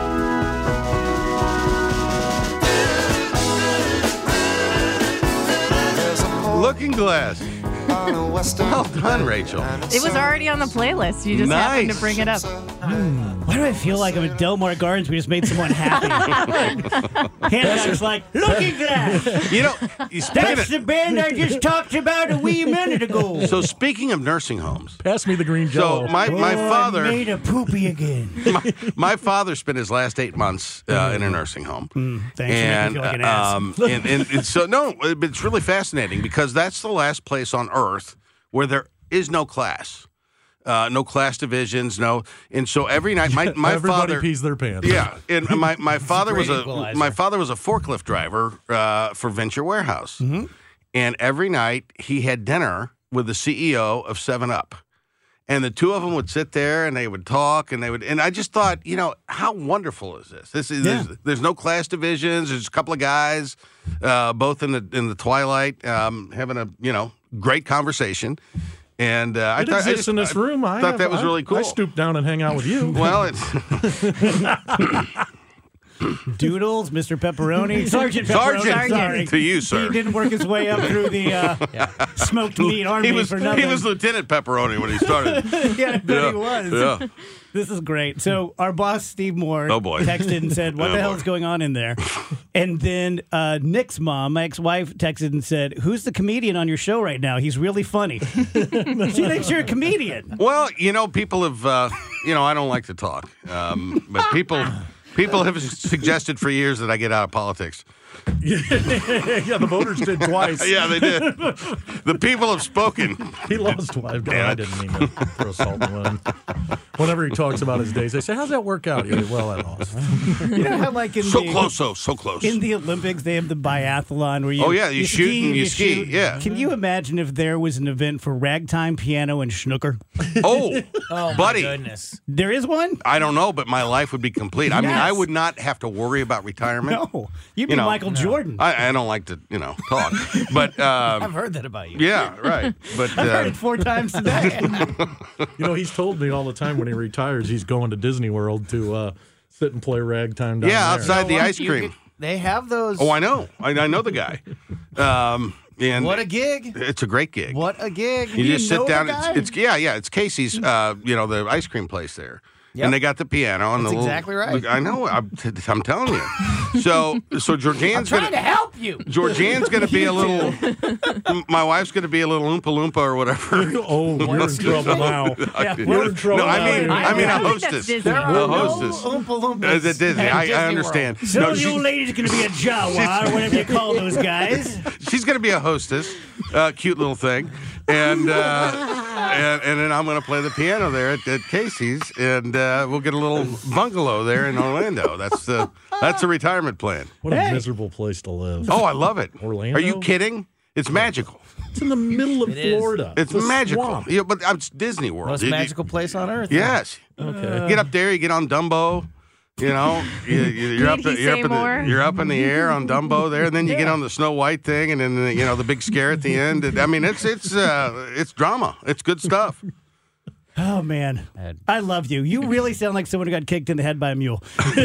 Speaker 5: Looking Glass. Well done, Rachel.
Speaker 8: It was already on the playlist. You just happened to
Speaker 5: Nice.
Speaker 8: bring it up.
Speaker 4: Why do I feel like I'm at Delmar Gardens? We just made someone happy. Hancock's like, looking glass.
Speaker 5: You know, you- speaking
Speaker 4: That's
Speaker 5: of,
Speaker 4: the band I just talked about a wee minute ago.
Speaker 5: so speaking of nursing homes,
Speaker 7: Pass me the green
Speaker 5: so
Speaker 7: jello.
Speaker 5: my, my
Speaker 4: Oh, I
Speaker 5: father
Speaker 4: made a poopy again.
Speaker 5: my, my father spent his last eight months uh, in a nursing home.
Speaker 4: Thanks for making me
Speaker 5: and,
Speaker 4: feel like an ass.
Speaker 5: um, and, and, and so no, but it's really fascinating because that's the last place on earth where there is no class, uh, no class divisions, no. And so every night, my my
Speaker 7: Everybody
Speaker 5: father,
Speaker 7: pees their pants.
Speaker 5: yeah, and my my father was
Speaker 6: great
Speaker 5: a
Speaker 6: equalizer.
Speaker 5: my father was a forklift driver uh, for Venture Warehouse,
Speaker 4: Mm-hmm.
Speaker 5: and every night he had dinner with the C E O of Seven Up. And the two of them would sit there and they would talk and they would, and I just thought, you know, how wonderful is this? This is
Speaker 4: Yeah.
Speaker 5: there's, there's no class divisions. There's a couple of guys, uh, both in the in the twilight, um, having a you know great conversation. And uh, I
Speaker 7: It
Speaker 5: thought I
Speaker 7: exists
Speaker 5: just,
Speaker 7: in this
Speaker 5: I
Speaker 7: room. I
Speaker 5: thought
Speaker 7: have-
Speaker 5: that was
Speaker 7: I-
Speaker 5: really cool.
Speaker 7: I stoop down and hang out with you.
Speaker 5: Well, it's
Speaker 4: Doodles, Mister Pepperoni, Sergeant Pepperoni.
Speaker 5: Sergeant
Speaker 4: Sorry.
Speaker 5: to you, sir.
Speaker 4: He didn't work his way up through the uh, smoked meat army
Speaker 5: he was
Speaker 4: for nothing.
Speaker 5: he was Lieutenant Pepperoni when he started.
Speaker 4: yeah, I bet he was.
Speaker 5: Yeah.
Speaker 4: This is great. So our boss, Steve Moore,
Speaker 5: Oh, boy.
Speaker 4: texted and said, what
Speaker 5: Oh,
Speaker 4: the hell
Speaker 5: boy.
Speaker 4: is going on in there? And then uh, Nick's mom, my ex-wife, texted and said, who's the comedian on your show right now? He's really funny. She thinks you're a comedian.
Speaker 5: Well, you know, people have, uh, you know, I don't like to talk, um, but people, people have suggested for years that I get out of politics.
Speaker 7: yeah, the voters did twice.
Speaker 5: Yeah, they did. The people have spoken.
Speaker 7: He lost twice. No,
Speaker 5: Damn
Speaker 7: I
Speaker 5: it.
Speaker 7: didn't mean to throw salt in the wind. Whenever he talks about his days, they say, how's that work out? He goes, well, I lost.
Speaker 4: You know how like in
Speaker 5: So
Speaker 4: the,
Speaker 5: close, so so close.
Speaker 4: in the Olympics they have the biathlon where you
Speaker 5: Oh, yeah, you shoot
Speaker 4: ski
Speaker 5: and you ski, yeah.
Speaker 4: Can you imagine if there was an event for ragtime, piano, and snooker?
Speaker 5: Oh,
Speaker 6: Oh, my
Speaker 5: buddy.
Speaker 6: goodness.
Speaker 4: There is one?
Speaker 5: I don't know, but my life would be complete. I mean,
Speaker 4: Yes.
Speaker 5: I would not have to worry about retirement.
Speaker 4: No. You'd be
Speaker 5: You know.
Speaker 4: Michael Michael Jordan.
Speaker 5: I, I don't like to, you know, talk, but um,
Speaker 6: I've heard that about you.
Speaker 5: yeah, right. But
Speaker 4: I've heard
Speaker 5: uh,
Speaker 4: it four times today.
Speaker 7: You know, he's told me all the time when he retires, he's going to Disney World to uh, sit and play ragtime down
Speaker 5: yeah,
Speaker 7: there.
Speaker 5: outside the
Speaker 6: What?
Speaker 5: ice
Speaker 6: You
Speaker 5: cream.
Speaker 6: could- they have those.
Speaker 5: Oh, I know. I, I know the guy. Um, and
Speaker 6: What a gig!
Speaker 5: It's a great gig.
Speaker 6: What a gig!
Speaker 5: You,
Speaker 4: you
Speaker 5: just sit
Speaker 4: know the
Speaker 5: down.
Speaker 4: guy?
Speaker 5: It's, it's yeah, yeah. It's Casey's. Uh, you know, the ice cream place there.
Speaker 6: Yep.
Speaker 5: And they got the piano and
Speaker 6: That's
Speaker 5: the little,
Speaker 6: exactly right.
Speaker 5: I know. I'm, I'm telling you. So, so
Speaker 6: I'm
Speaker 5: Georgianne's
Speaker 6: trying
Speaker 5: gonna
Speaker 6: to help you.
Speaker 5: Georgianne's gonna be a little. My wife's gonna be a little oompa loompa or whatever.
Speaker 7: Oh, we're in trouble now.
Speaker 4: Yeah,
Speaker 7: We're in trouble
Speaker 5: No, I
Speaker 7: now.
Speaker 5: mean, I mean a
Speaker 8: I don't think that's
Speaker 5: hostess.
Speaker 8: Disney.
Speaker 5: A
Speaker 8: There are
Speaker 5: hostess.
Speaker 6: No Oompa Loompas
Speaker 5: Uh, the Disney.
Speaker 6: at
Speaker 5: I,
Speaker 6: Disney
Speaker 5: I
Speaker 6: World.
Speaker 5: understand.
Speaker 4: So
Speaker 5: No,
Speaker 4: the old
Speaker 5: she's,
Speaker 4: lady's going to be a Jawa or whatever you call those guys.
Speaker 5: she's gonna be a hostess. Uh, cute little thing. And, uh, and and then I'm going to play the piano there at, at Casey's, and uh, we'll get a little bungalow there in Orlando. That's the that's the retirement plan.
Speaker 7: What a
Speaker 4: Hey.
Speaker 7: miserable place to live.
Speaker 5: Oh, I love it.
Speaker 7: Orlando?
Speaker 5: Are you kidding? It's magical.
Speaker 7: It's in the middle of
Speaker 6: It is.
Speaker 7: Florida.
Speaker 5: It's
Speaker 7: a
Speaker 5: magical.
Speaker 7: swamp.
Speaker 5: Yeah, but uh, it's Disney World.
Speaker 6: Most
Speaker 5: You- you-
Speaker 6: magical place on earth.
Speaker 5: Yes.
Speaker 7: Okay.
Speaker 5: You get up there, you get on Dumbo. You know, you, you, you're up.
Speaker 8: Need he
Speaker 5: You're
Speaker 8: say
Speaker 5: up, in
Speaker 8: more?
Speaker 5: the, you're up in the air on Dumbo there, and then you get on the Snow White thing, and then the, you know the big scare at the end. I mean, it's it's uh, it's drama. It's good stuff.
Speaker 4: Oh, man. I love you. You really sound like someone who got kicked in the head by a mule.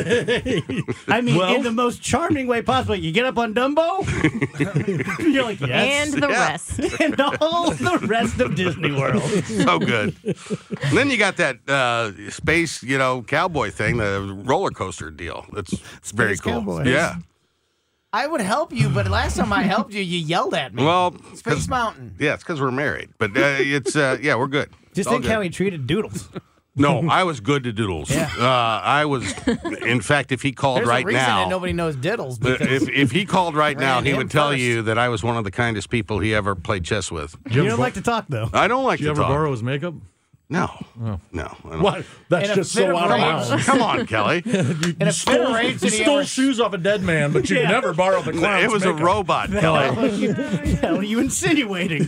Speaker 4: I mean,
Speaker 7: Well-
Speaker 4: in the most charming way possible. You get up on Dumbo, you're like, yes.
Speaker 8: And the
Speaker 5: Yeah.
Speaker 8: rest.
Speaker 4: And all the rest of Disney World.
Speaker 5: So good. And then you got that uh, space, you know, cowboy thing, the roller coaster deal. It's very cool.
Speaker 4: cowboy.
Speaker 5: Yeah.
Speaker 6: I would help you, but last time I helped you, you yelled at me.
Speaker 5: Well,
Speaker 6: Space
Speaker 5: 'cause-
Speaker 6: Mountain.
Speaker 5: yeah, it's because we're married, but uh, it's uh, yeah, we're good.
Speaker 4: Just
Speaker 5: It's all
Speaker 4: think
Speaker 5: good.
Speaker 4: how he treated Doodles.
Speaker 5: No, I was good to Doodles.
Speaker 6: Yeah.
Speaker 5: Uh, I was, in fact, if he called
Speaker 6: There's
Speaker 5: right
Speaker 6: a reason
Speaker 5: now,
Speaker 6: that nobody knows diddles.
Speaker 5: Uh,
Speaker 6: Because
Speaker 5: if, if he called right now,
Speaker 6: Ran
Speaker 5: he
Speaker 6: him
Speaker 5: would tell
Speaker 6: first.
Speaker 5: you that I was one of the kindest people he ever played chess with.
Speaker 7: Did you
Speaker 4: You
Speaker 7: ever,
Speaker 4: don't like to talk, though.
Speaker 5: I don't like
Speaker 7: did you
Speaker 5: to
Speaker 7: ever
Speaker 5: talk.
Speaker 7: borrow his makeup?
Speaker 5: No, no. I don't.
Speaker 7: What? That's
Speaker 6: In a
Speaker 7: just
Speaker 6: fit
Speaker 7: so
Speaker 6: of
Speaker 7: out of
Speaker 6: rage.
Speaker 7: bounds.
Speaker 5: Come on, Kelly.
Speaker 7: You,
Speaker 6: In
Speaker 7: you
Speaker 6: a fit
Speaker 7: stole,
Speaker 6: of rage,
Speaker 7: you
Speaker 6: did he
Speaker 7: stole
Speaker 6: ever-
Speaker 7: shoes off a dead man, but you
Speaker 4: Yeah.
Speaker 7: never borrowed the clown's
Speaker 5: It was a
Speaker 7: makeup.
Speaker 5: robot, Kelly.
Speaker 4: What are you insinuating?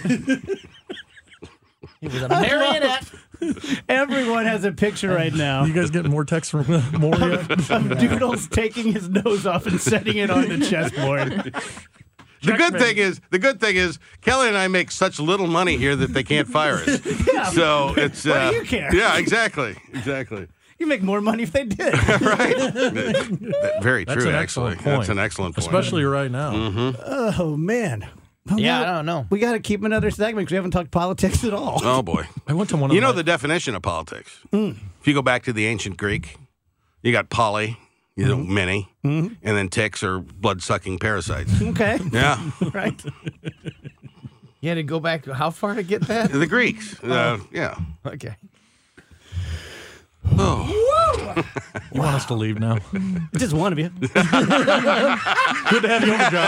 Speaker 6: he was a marionette.
Speaker 4: Everyone has a picture right now
Speaker 7: You guys getting more texts from Moria?
Speaker 4: of Doodles taking his nose off and setting it on the chessboard.
Speaker 5: The good thing is, the good thing is, Kelly and I make such little money here that they can't fire us. So it's
Speaker 4: What do
Speaker 5: uh,
Speaker 4: you care?
Speaker 5: Yeah, exactly, exactly.
Speaker 4: You make more money if they did.
Speaker 5: Right. That- Very
Speaker 7: That's
Speaker 5: true.
Speaker 7: an
Speaker 5: Actually,
Speaker 7: excellent point.
Speaker 5: that's an excellent point.
Speaker 7: Especially right now.
Speaker 4: Oh, man. Well,
Speaker 6: Yeah,
Speaker 4: we-
Speaker 6: I don't know.
Speaker 4: We got to keep another segment because we haven't talked politics at all.
Speaker 5: Oh boy.
Speaker 7: I went to one of
Speaker 5: You know
Speaker 7: my-
Speaker 5: the definition of politics.
Speaker 4: Mm.
Speaker 5: If you go back to the ancient Greek, you got poly, you know,
Speaker 4: Mm-hmm.
Speaker 5: many, and then ticks or blood-sucking parasites.
Speaker 4: Okay.
Speaker 5: Yeah,
Speaker 4: Right.
Speaker 6: You had to go back. How far to get that?
Speaker 5: the Greeks. Uh, yeah.
Speaker 6: Okay.
Speaker 7: You want us to leave now?
Speaker 4: Just one of you.
Speaker 7: Good to have you over,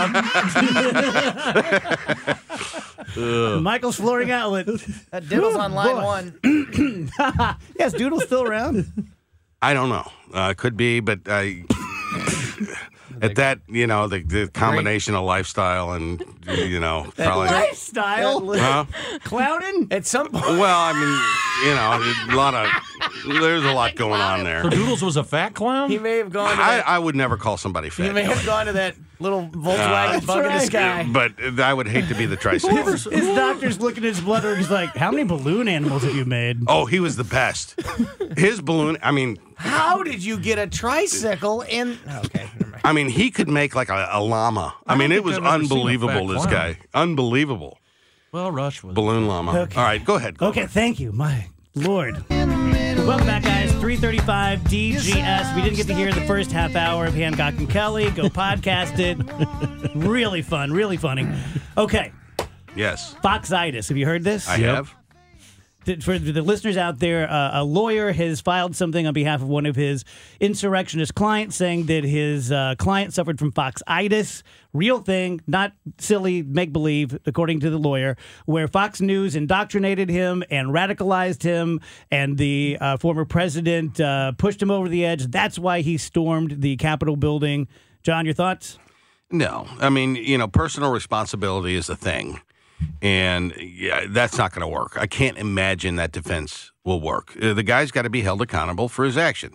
Speaker 7: John.
Speaker 4: Michael's Flooring Outlet.
Speaker 6: That diddle's on line
Speaker 4: boy.
Speaker 6: one.
Speaker 4: Yes, Doodle's still around.
Speaker 5: I don't know. Uh, could be, but I. At that, you know, the, the combination of lifestyle and, you know, probably.
Speaker 4: Lifestyle.
Speaker 5: Huh?
Speaker 4: Clowning.
Speaker 6: At some point,
Speaker 5: Well, I mean, you know, a lot of. There's a lot going on there.
Speaker 7: So Doodles was a fat clown?
Speaker 6: he may have gone to
Speaker 5: I,
Speaker 6: that.
Speaker 5: I would never call somebody fat.
Speaker 6: he may have gone to that little Volkswagen
Speaker 5: Uh,
Speaker 6: bug in the
Speaker 4: right.
Speaker 6: sky.
Speaker 5: But I would hate to be the tricycle.
Speaker 4: His, his doctor's looking at his blood work. He's like, how many balloon animals have you made?
Speaker 5: Oh, he was the best. His balloon, I mean,
Speaker 6: How did you get a tricycle in? Okay, never mind.
Speaker 5: I mean, he could make like a, a llama. I,
Speaker 7: I
Speaker 5: mean,
Speaker 7: don't
Speaker 5: it
Speaker 7: think
Speaker 5: was
Speaker 7: I've ever seen a
Speaker 5: unbelievable,
Speaker 7: fat
Speaker 5: this
Speaker 7: clown.
Speaker 5: guy. Unbelievable.
Speaker 7: Well, Rush was.
Speaker 5: Balloon llama.
Speaker 4: Okay.
Speaker 5: All right, go ahead. Go
Speaker 4: Okay, thank you. My Lord. Welcome back, guys. three thirty-five D G S. We didn't get to hear the first half hour of Hancock and Kelly. Go podcast it. Really fun, really funny. Okay,
Speaker 5: Yes,
Speaker 4: Foxitis. Have you heard this?
Speaker 5: I have.
Speaker 4: Th- For the listeners out there, uh, a lawyer has filed something on behalf of one of his insurrectionist clients saying that his uh, client suffered from Foxitis. Real thing, not silly make-believe, according to the lawyer, where Fox News indoctrinated him and radicalized him, and the uh, former president uh, pushed him over the edge. That's why he stormed the Capitol building. John, your thoughts?
Speaker 5: No, I mean, you know, personal responsibility is a thing. And yeah, that's not going to work. I can't imagine that defense will work. Uh, The guy's got to be held accountable for his actions.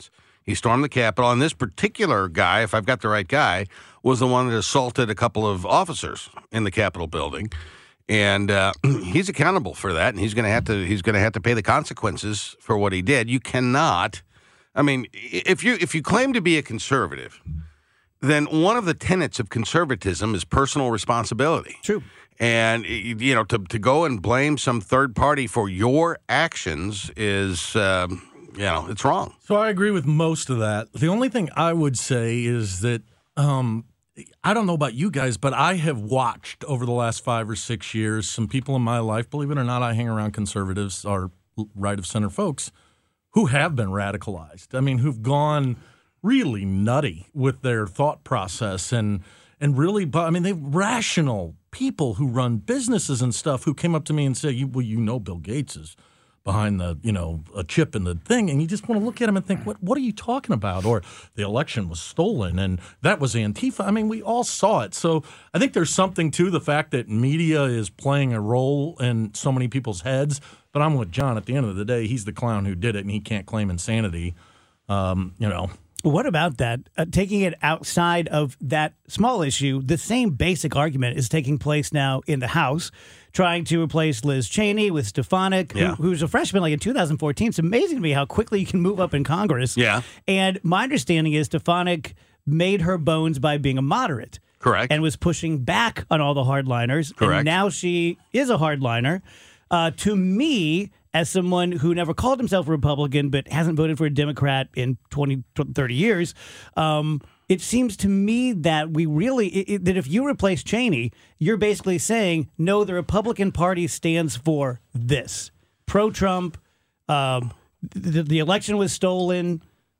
Speaker 5: He stormed the Capitol, and this particular guy, if I've got the right guy, was the one that assaulted a couple of officers in the Capitol building. And uh, he's accountable for that, and he's going to have to he's going to have to pay the consequences for what he did. You cannot, I mean, if you if you claim to be a conservative, then one of the tenets of conservatism is personal responsibility.
Speaker 4: True.
Speaker 5: And you know, to to go and blame some third party for your actions is, um, you know, it's wrong.
Speaker 7: So I agree with most of that. The only thing I would say is that. Um, I don't know about you guys, but I have watched over the last five or six years some people in my life, believe it or not, I hang around conservatives or right of center folks who have been radicalized. I mean, who've gone really nutty with their thought process and and really, I mean, they're rational people who run businesses and stuff who came up to me and said, well, you know, Bill Gates is behind the, you know, a chip in the thing, and you just want to look at him and think, what what are you talking about? Or the election was stolen, and that was Antifa. I mean, we all saw it. So I think there's something to the fact that media is playing a role in so many people's heads, but I'm with John. At the end of the day, he's the clown who did it, and he can't claim insanity, um, you know.
Speaker 4: What about that? Uh, taking it outside of that small issue, the same basic argument is taking place now in the House, trying to replace Liz Cheney with Stefanik,
Speaker 5: yeah.
Speaker 4: who, who's a freshman like in two thousand fourteen. It's amazing to me how quickly you can move up in Congress.
Speaker 5: Yeah.
Speaker 4: And my understanding is Stefanik made her bones by being a moderate.
Speaker 5: Correct.
Speaker 4: And was pushing back on all the hardliners.
Speaker 5: Correct.
Speaker 4: And now she is a hardliner. Uh, to me, as someone who never called himself a Republican but hasn't voted for a Democrat in twenty, thirty years, um, it seems to me that we really, it, it, that if you replace Cheney, you're basically saying, no, the Republican Party stands for this. Pro-Trump, um, the, the election was stolen.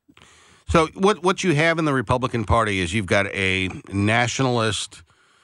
Speaker 5: So what what you have in the Republican Party is you've got a nationalist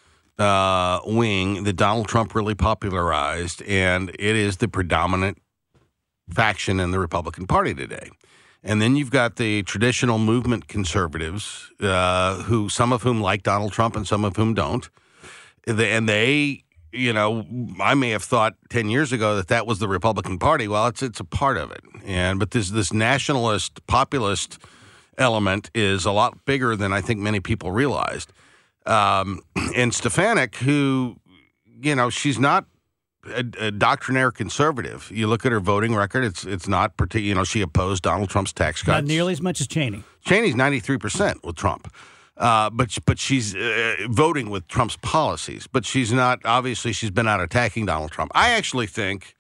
Speaker 5: uh, wing that Donald Trump really popularized, and it is the predominant faction in the Republican Party today. And then you've got the traditional movement conservatives, uh, who some of whom like Donald Trump and some of whom don't. And they, you know, I may have thought ten years ago that that was the Republican Party. Well, it's it's a part of it. And but this this nationalist populist element is a lot bigger than I think many people realized. Um, and Stefanik, who, you know, she's not A, a doctrinaire conservative. You look at her voting record; it's it's not particular. You know, she opposed Donald Trump's tax cuts.
Speaker 4: Not nearly as much as Cheney.
Speaker 5: Cheney's ninety-three percent with Trump, uh, but but she's uh, voting with Trump's policies. But she's not. Obviously, she's been out attacking Donald Trump. I actually think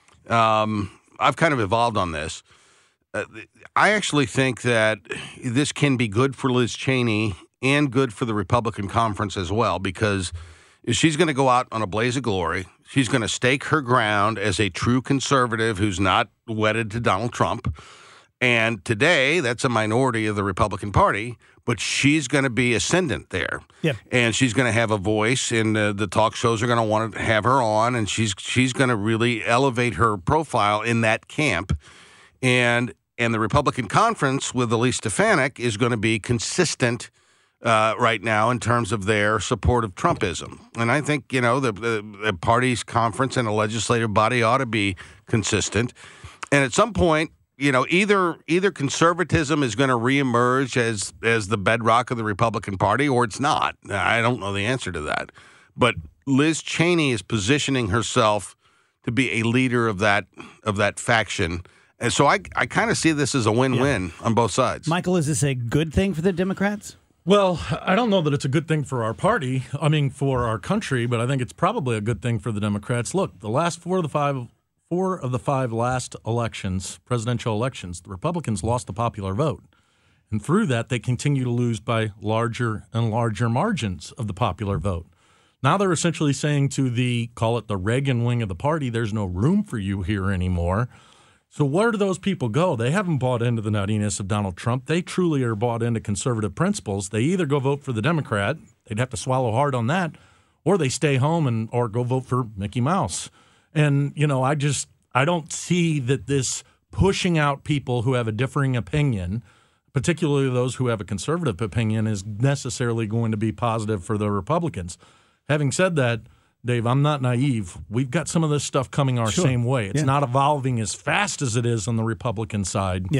Speaker 5: um, I've kind of evolved on this. Uh, I actually think that this can be good for Liz Cheney and good for the Republican conference as well, because she's going to go out on a blaze of glory. She's going to stake her ground as a true conservative who's not wedded to Donald Trump. And today, that's a minority of the Republican Party, but she's going to be ascendant there.
Speaker 4: Yeah.
Speaker 5: And she's going to have a voice, and uh, the talk shows are going to want to have her on, and she's she's going to really elevate her profile in that camp. And and the Republican conference with Elise Stefanik is going to be consistent Uh, right now in terms of their support of Trumpism. And I think, you know, the, the, the party's conference and the legislative body ought to be consistent. And at some point, you know, either either conservatism is going to reemerge as, as the bedrock of the Republican Party or it's not. I don't know the answer to that. But Liz Cheney is positioning herself to be a leader of that of that faction. And so I, I kind of see this as a win-win yeah. on both sides.
Speaker 4: Michael, is this a good thing for the Democrats?
Speaker 7: Well, I don't know that it's a good thing for our party, I mean, for our country, but I think it's probably a good thing for the Democrats. Look, the last four of the five, four of the five last elections, presidential elections, the Republicans lost the popular vote. And through that, they continue to lose by larger and larger margins of the popular vote. Now they're essentially saying to the, call it the Reagan wing of the party, there's no room for you here anymore. So where do those people go? They haven't bought into the nuttiness of Donald Trump. They truly are bought into conservative principles. They either go vote for the Democrat, they'd have to swallow hard on that, or they stay home and or go vote for Mickey Mouse. And, you know, I just I don't see that this pushing out people who have a differing opinion, particularly those who have a conservative opinion, is necessarily going to be positive for the Republicans. Having said that, Dave, I'm not naive. We've got some of this stuff coming our
Speaker 4: sure.
Speaker 7: same way. It's
Speaker 4: yeah.
Speaker 7: not evolving as fast as it is on the Republican side.
Speaker 4: Yeah.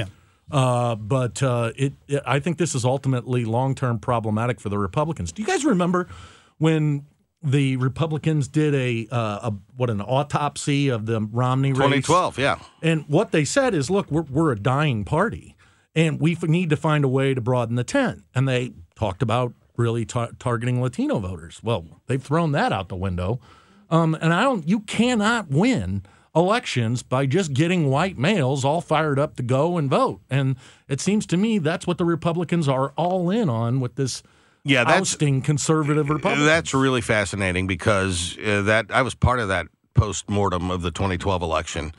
Speaker 7: Uh, but uh, it, it, I think this is ultimately long-term problematic for the Republicans. Do you guys remember when the Republicans did a, uh, a what an autopsy of the Romney race?
Speaker 5: twenty twelve, yeah.
Speaker 7: And what they said is, look, we're, we're a dying party, and we need to find a way to broaden the tent. And they talked about really tar- targeting Latino voters. Well, they've thrown that out the window. Um, and I don't. You cannot win elections by just getting white males all fired up to go and vote. And it seems to me that's what the Republicans are all in on with this
Speaker 5: yeah, that's,
Speaker 7: ousting conservative Republicans.
Speaker 5: That's really fascinating because uh, that I was part of that post-mortem of the twenty twelve election.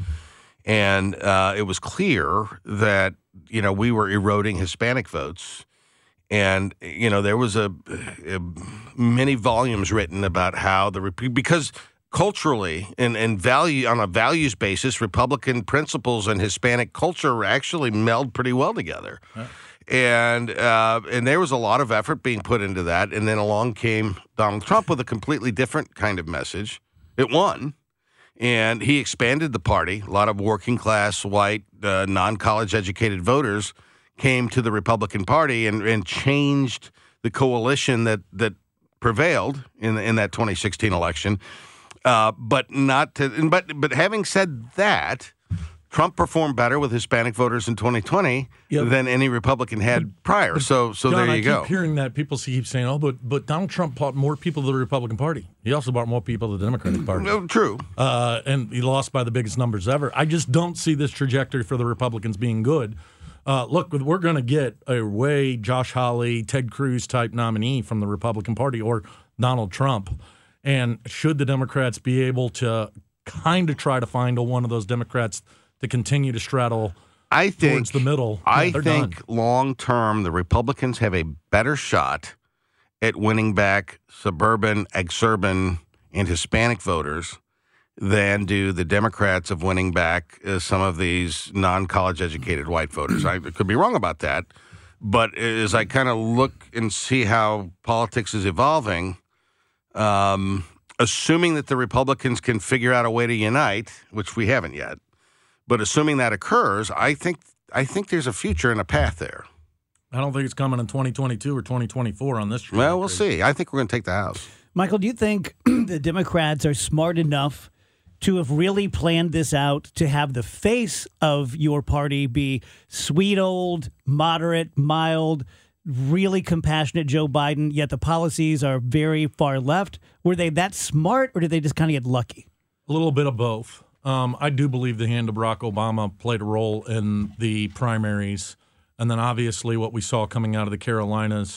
Speaker 5: And uh, it was clear that, you know, we were eroding Hispanic votes. And, you know, there was a, a many volumes written about how the, because culturally and, and value on a values basis, Republican principles and Hispanic culture actually meld pretty well together. Huh. And uh, and there was a lot of effort being put into that. And then along came Donald Trump with a completely different kind of message. It won. And he expanded the party. A lot of working class, white, uh, non-college educated voters came to the Republican Party and, and changed the coalition that that prevailed in in that twenty sixteen election. Uh, but not to, but but having said that, Trump performed better with Hispanic voters in twenty twenty yep. than any Republican had prior. So so
Speaker 7: John,
Speaker 5: there you
Speaker 7: I
Speaker 5: go.
Speaker 7: I keep hearing that people keep saying, "Oh, but but Donald Trump brought more people to the Republican Party. He also brought more people to the Democratic Party."
Speaker 5: No, true.
Speaker 7: Uh, and he lost by the biggest numbers ever. I just don't see this trajectory for the Republicans being good. Uh, look, we're going to get a way Josh Hawley, Ted Cruz type nominee from the Republican Party or Donald Trump. And should the Democrats be able to kind of try to find a, one of those Democrats to continue to straddle
Speaker 5: I think,
Speaker 7: towards the middle,
Speaker 5: I
Speaker 7: yeah,
Speaker 5: think
Speaker 7: done.
Speaker 5: long term, the Republicans have a better shot at winning back suburban, exurban, and Hispanic voters than do the Democrats of winning back uh, some of these non-college educated white voters. I could be wrong about that, but as I kind of look and see how politics is evolving, um, assuming that the Republicans can figure out a way to unite, which we haven't yet, but assuming that occurs, I think I think there's a future and a path there.
Speaker 7: I don't think it's coming in twenty twenty-two or twenty twenty-four on this trajectory.
Speaker 5: Well, we'll see. I think we're going to take the House.
Speaker 4: Michael, do you think the Democrats are smart enough to have really planned this out, to have the face of your party be sweet old, moderate, mild, really compassionate Joe Biden, yet the policies are very far left? Were they that smart, or did they just kind of get lucky?
Speaker 7: A little bit of both. Um, I do believe the hand of Barack Obama played a role in the primaries, and then obviously what we saw coming out of the Carolinas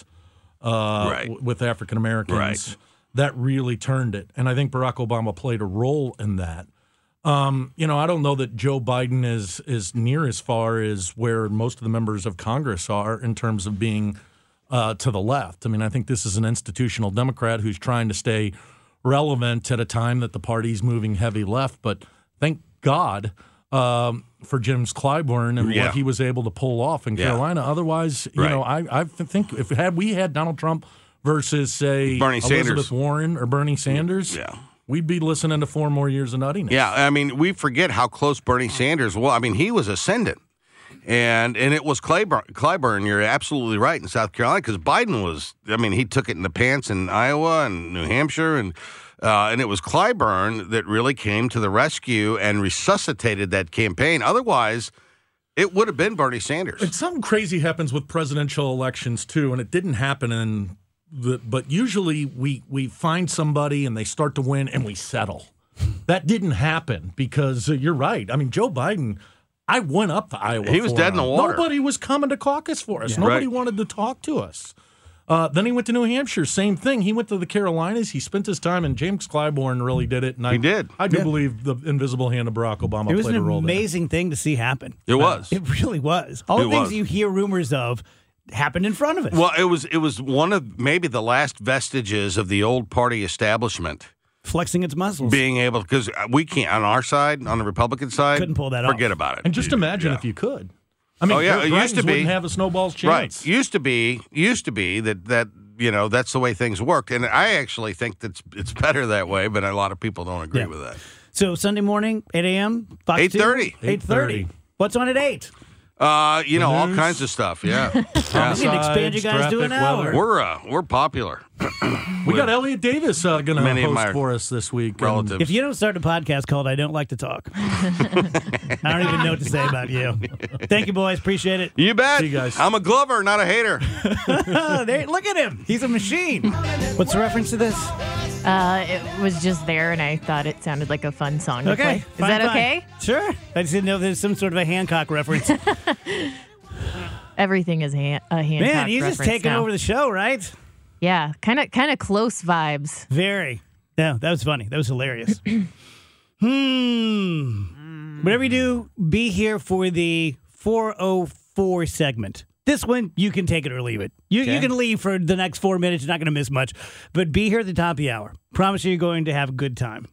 Speaker 7: uh,
Speaker 5: right.
Speaker 7: w- with African Americans.
Speaker 5: Right.
Speaker 7: That really turned it. And I think Barack Obama played a role in that. Um, you know, I don't know that Joe Biden is is near as far as where most of the members of Congress are in terms of being uh, to the left. I mean, I think this is an institutional Democrat who's trying to stay relevant at a time that the party's moving heavy left. But thank God um, for James Clyburn and
Speaker 5: yeah.
Speaker 7: what he was able to pull off in
Speaker 5: yeah.
Speaker 7: Carolina. Otherwise, you
Speaker 5: right.
Speaker 7: know, I, I think if had we had Donald Trump versus, say,
Speaker 5: Bernie
Speaker 7: Elizabeth
Speaker 5: Sanders.
Speaker 7: Warren or Bernie Sanders,
Speaker 5: yeah.
Speaker 7: we'd be listening to four more years of nuttiness.
Speaker 5: Yeah, I mean, we forget how close Bernie Sanders was. I mean, he was ascendant. And and it was Clyburn, Clyburn, you're absolutely right, in South Carolina, because Biden was, I mean, he took it in the pants in Iowa and New Hampshire, and uh, and it was Clyburn that really came to the rescue and resuscitated that campaign. Otherwise, it would have been Bernie Sanders.
Speaker 7: And something crazy happens with presidential elections, too, and it didn't happen in the, but usually we, we find somebody and they start to win and we settle. That didn't happen because uh, you're right. I mean, Joe Biden, I went up to Iowa.
Speaker 5: He was
Speaker 7: for
Speaker 5: dead in
Speaker 7: him.
Speaker 5: the water.
Speaker 7: Nobody was coming to caucus for us.
Speaker 5: Yeah.
Speaker 7: Nobody
Speaker 5: Right.
Speaker 7: wanted to talk to us. Uh, then he went to New Hampshire. Same thing. He went to the Carolinas. He spent his time, and James Clyburn really did it. And I,
Speaker 5: He did.
Speaker 7: I do
Speaker 4: Yeah.
Speaker 7: believe the invisible hand of Barack Obama
Speaker 4: It was
Speaker 7: played
Speaker 4: an
Speaker 7: a role there.
Speaker 4: amazing thing to see happen.
Speaker 5: It was.
Speaker 4: It really was. All
Speaker 5: It
Speaker 4: the things
Speaker 5: was.
Speaker 4: you hear rumors of happened in front of us.
Speaker 5: Well, it was it was one of maybe the last vestiges of the old party establishment
Speaker 4: Flexing its muscles.
Speaker 5: being able, because we can't, on our side, on the Republican side,
Speaker 4: Couldn't pull that
Speaker 5: forget
Speaker 4: off.
Speaker 5: about it.
Speaker 7: And just imagine
Speaker 5: Yeah.
Speaker 7: if you could. I mean,
Speaker 5: Oh, yeah,
Speaker 7: Greg
Speaker 5: it used to
Speaker 7: Greitens
Speaker 5: be.
Speaker 7: wouldn't have a snowball's chance.
Speaker 5: Right. Used to be, used to be that, that you know, that's the way things worked. And I actually think that's it's better that way, but a lot of people don't agree
Speaker 4: Yeah.
Speaker 5: with that.
Speaker 4: So Sunday morning, eight a.m., Fox
Speaker 5: eight thirty.
Speaker 4: eight thirty. What's on at eight?
Speaker 5: Uh, you know, all
Speaker 7: News.
Speaker 5: kinds of stuff. Yeah,
Speaker 4: We
Speaker 5: yeah.
Speaker 4: can expand you guys to an
Speaker 7: Traffic,
Speaker 4: hour.
Speaker 7: weather.
Speaker 5: we're uh, we're popular.
Speaker 7: We got Elliot Davis uh, going to
Speaker 5: Many of
Speaker 7: host
Speaker 5: my
Speaker 7: for us this week. and-
Speaker 5: relatives.
Speaker 4: If you don't start a podcast called I Don't Like to Talk, I don't even know what to say about you. Thank you, boys. Appreciate it.
Speaker 5: You bet.
Speaker 7: See you guys.
Speaker 5: I'm a Glover, not a hater.
Speaker 4: Oh, there, look at him. He's a machine. What's the reference to this?
Speaker 8: Uh, it was just there, and I thought it sounded like a fun song to play.
Speaker 4: Okay.
Speaker 8: Is
Speaker 4: fine,
Speaker 8: that
Speaker 4: fine.
Speaker 8: okay?
Speaker 4: Sure. I just didn't know if there's some sort of a Hancock reference.
Speaker 8: Everything is han- a Hancock
Speaker 4: Man, he's just
Speaker 8: reference
Speaker 4: taking
Speaker 8: now.
Speaker 4: over the show, right?
Speaker 8: Yeah, kind of, kind of close vibes.
Speaker 4: Very. Yeah, that was funny. That was hilarious. hmm. Whatever you do, be here for the four oh four segment. This one, you can take it or leave it. You, you
Speaker 6: Okay.
Speaker 4: can leave for the next four minutes. You're not going to miss much. But be here at the top of the hour. Promise you you're going to have a good time.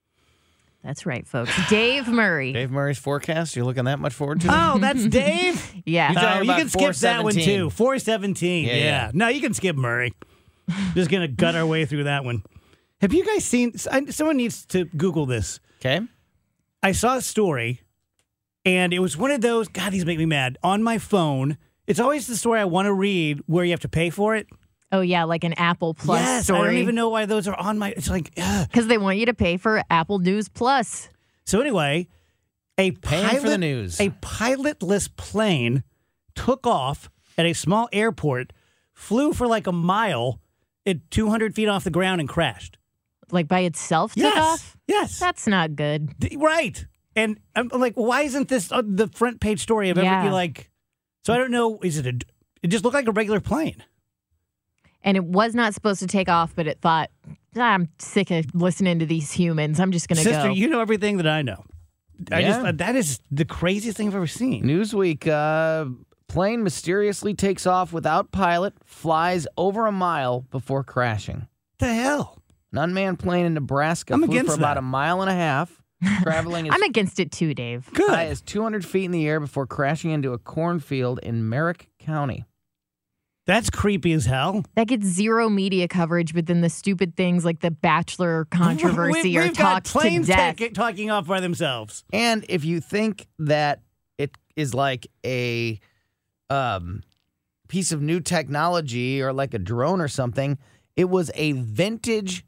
Speaker 8: That's right, folks. Dave Murray.
Speaker 6: Dave Murray's forecast. You're looking that much forward to? it?
Speaker 4: Oh, that's Dave?
Speaker 8: Yeah.
Speaker 6: You talking
Speaker 4: Oh, you
Speaker 6: about
Speaker 4: can skip that one,
Speaker 6: four seventeen.
Speaker 4: too. four seventeen. Yeah,
Speaker 6: Yeah, yeah.
Speaker 4: No, you can skip Murray. Just going to gut our way through that one. Have you guys seen... I- Someone needs to Google this.
Speaker 6: Okay.
Speaker 4: I saw a story, and it was one of those... God, these make me mad. On my phone, it's always the story I want to read where you have to pay for it.
Speaker 8: Oh, yeah, like an Apple Plus
Speaker 4: yes,
Speaker 8: story.
Speaker 4: I don't even know why those are on my... It's like... ugh.
Speaker 8: Because they want you to pay for Apple News Plus.
Speaker 4: So anyway, a
Speaker 6: Paying
Speaker 4: pilot,
Speaker 6: for the news.
Speaker 4: a pilotless plane took off at a small airport, flew for like a mile at two hundred feet off the ground and crashed.
Speaker 8: Like by itself took
Speaker 4: Yes.
Speaker 8: off?
Speaker 4: Yes.
Speaker 8: That's not good.
Speaker 4: D- Right. And I'm like, why isn't this on the front page story of
Speaker 8: Yeah.
Speaker 4: every like? So I don't know. Is it a? It just looked like a regular plane.
Speaker 8: And it was not supposed to take off, but it thought, I'm sick of listening to these humans. I'm just going to
Speaker 4: Sister,
Speaker 8: go.
Speaker 4: you know everything that I know. I
Speaker 6: Yeah.
Speaker 4: just uh, that is the craziest thing I've ever seen.
Speaker 6: Newsweek, uh, plane mysteriously takes off without pilot, flies over a mile before crashing.
Speaker 4: What the hell?
Speaker 6: An unmanned plane in Nebraska
Speaker 4: I'm
Speaker 6: flew
Speaker 4: against
Speaker 6: for about
Speaker 4: that.
Speaker 6: a mile and a half, traveling as
Speaker 8: I'm against it too, Dave.
Speaker 4: Good.
Speaker 6: high as two hundred feet in the air before crashing into a cornfield in Merrick County.
Speaker 4: That's creepy as hell.
Speaker 8: That gets zero media coverage, but then the stupid things like the Bachelor controversy
Speaker 4: we,
Speaker 8: are
Speaker 4: we've got
Speaker 8: talked to
Speaker 4: planes
Speaker 8: death.
Speaker 4: ta- talking off by themselves.
Speaker 6: And if you think that it is like a um, piece of new technology or like a drone or something, it was a vintage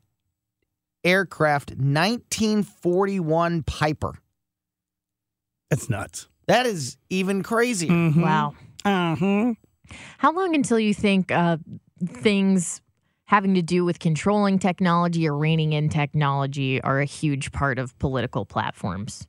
Speaker 6: aircraft nineteen forty-one Piper.
Speaker 4: That's nuts.
Speaker 6: That is even crazier.
Speaker 4: Mhm.
Speaker 8: Wow.
Speaker 4: Uh-huh.
Speaker 8: How long until you think uh, things having to do with controlling technology or reining in technology are a huge part of political platforms?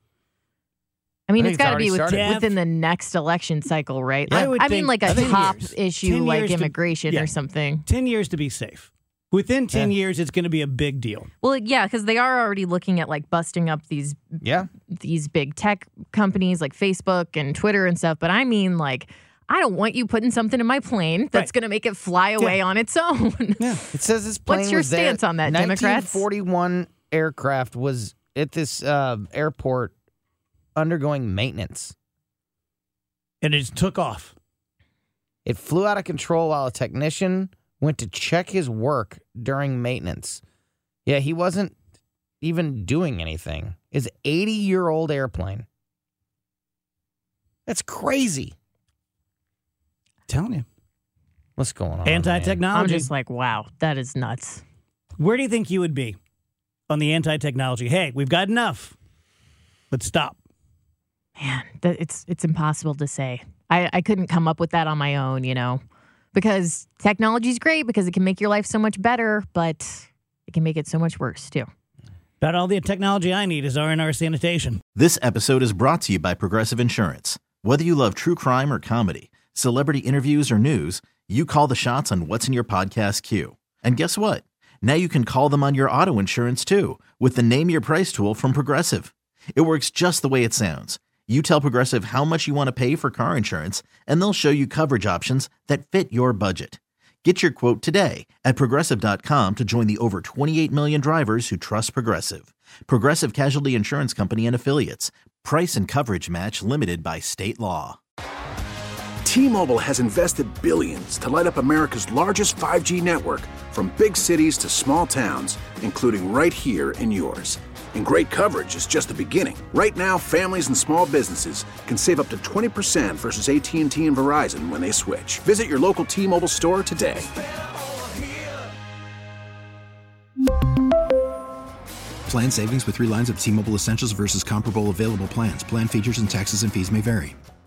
Speaker 8: I mean,
Speaker 6: I
Speaker 8: it's
Speaker 6: think it's
Speaker 8: got to be with,
Speaker 6: already
Speaker 4: started.
Speaker 8: within the next election cycle, right?
Speaker 4: I
Speaker 8: Like,
Speaker 4: would
Speaker 8: I mean,
Speaker 4: think
Speaker 8: like a
Speaker 4: ten
Speaker 8: top
Speaker 4: years.
Speaker 8: issue
Speaker 4: ten
Speaker 8: like
Speaker 4: years to-
Speaker 8: immigration
Speaker 4: yeah.
Speaker 8: or something.
Speaker 4: ten years to be safe. Within ten years, it's going to be a big deal.
Speaker 8: Well, yeah, because they are already looking at like busting up these
Speaker 6: Yeah.
Speaker 8: these big tech companies like Facebook and Twitter and stuff. But I mean, like, I don't want you putting something in my plane that's
Speaker 4: Right.
Speaker 8: going to make it fly away on its own.
Speaker 4: Yeah.
Speaker 6: It says this plane
Speaker 8: What's your
Speaker 6: was there-
Speaker 8: stance on that, Democrats?
Speaker 6: nineteen forty-one aircraft was at this uh, airport undergoing maintenance.
Speaker 4: And it just took off.
Speaker 6: It flew out of control while a technician went to check his work during maintenance. Yeah, he wasn't even doing anything. It's an eighty-year-old airplane. That's crazy.
Speaker 4: telling you.
Speaker 6: What's going on? man?
Speaker 8: I'm
Speaker 4: Anti-technology.
Speaker 8: just like, wow, that is nuts.
Speaker 4: Where do you think you would be on the anti-technology? Hey, we've got enough. Let's stop.
Speaker 8: Man, that, it's it's impossible to say. I, I couldn't come up with that on my own, you know, because technology is great because it can make your life so much better, but it can make it so much worse too.
Speaker 4: About all the technology I need is R and R Sanitation.
Speaker 1: This episode is brought to you by Progressive Insurance. Whether you love true crime or comedy, celebrity interviews or news, you call the shots on what's in your podcast queue. And guess what? Now you can call them on your auto insurance too with the Name Your Price tool from Progressive. It works just the way it sounds. You tell Progressive how much you want to pay for car insurance, and they'll show you coverage options that fit your budget. Get your quote today at Progressive dot com to join the over twenty-eight million drivers who trust Progressive. Progressive Casualty Insurance Company and Affiliates. Price and coverage match limited by state law.
Speaker 10: T-Mobile has invested billions to light up America's largest five G network, from big cities to small towns, including right here in yours. And great coverage is just the beginning. Right now, families and small businesses can save up to twenty percent versus A T and T and Verizon when they switch. Visit your local T-Mobile store today.
Speaker 11: Plan savings with three lines of T-Mobile Essentials versus comparable available plans. Plan features and taxes and fees may vary.